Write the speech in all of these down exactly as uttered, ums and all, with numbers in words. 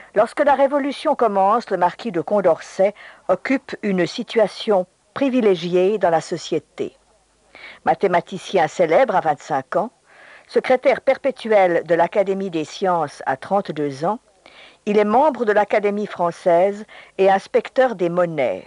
Lorsque la Révolution commence, le marquis de Condorcet occupe une situation privilégiée dans la société. Mathématicien célèbre à vingt-cinq ans, secrétaire perpétuel de l'Académie des sciences à trente-deux ans, il est membre de l'Académie française et inspecteur des monnaies.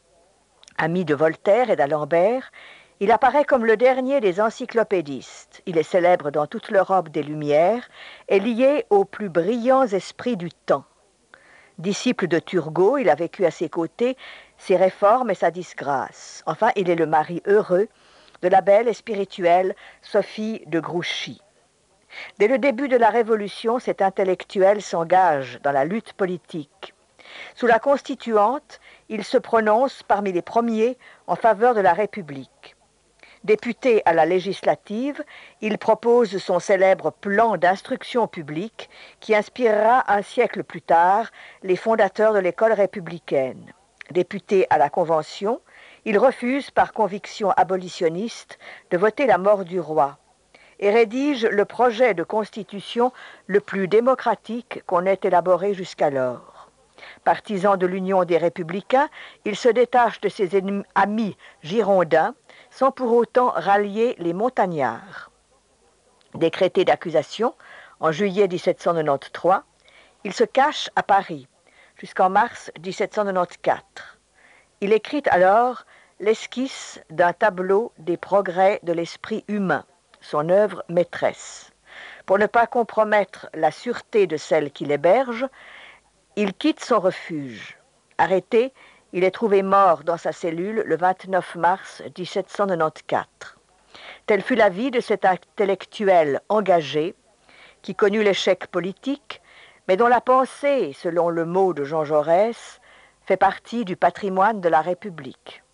Ami de Voltaire et d'Alembert, il apparaît comme le dernier des encyclopédistes. Il est célèbre dans toute l'Europe des Lumières et lié aux plus brillants esprits du temps. Disciple de Turgot, il a vécu à ses côtés ses réformes et sa disgrâce. Enfin, il est le mari heureux de la belle et spirituelle Sophie de Grouchy. Dès le début de la Révolution, cet intellectuel s'engage dans la lutte politique. Sous la Constituante, il se prononce parmi les premiers en faveur de la République. Député à la législative, il propose son célèbre plan d'instruction publique qui inspirera un siècle plus tard les fondateurs de l'école républicaine. Député à la Convention, il refuse par conviction abolitionniste de voter la mort du roi et rédige le projet de constitution le plus démocratique qu'on ait élaboré jusqu'alors. Partisan de l'Union des Républicains, il se détache de ses ennemis, amis girondins sans pour autant rallier les montagnards. Décrété d'accusation en juillet mille sept cent quatre-vingt-treize, il se cache à Paris jusqu'en mars mille sept cent quatre-vingt-quatorze. Il écrit alors l'esquisse d'un tableau des progrès de l'esprit humain, son œuvre maîtresse. Pour ne pas compromettre la sûreté de celle qui l'héberge, il quitte son refuge. Arrêté, il est trouvé mort dans sa cellule le vingt-neuf mars mille sept cent quatre-vingt-quatorze. Telle fut la vie de cet intellectuel engagé qui connut l'échec politique, mais dont la pensée, selon le mot de Jean Jaurès, fait partie du patrimoine de la République.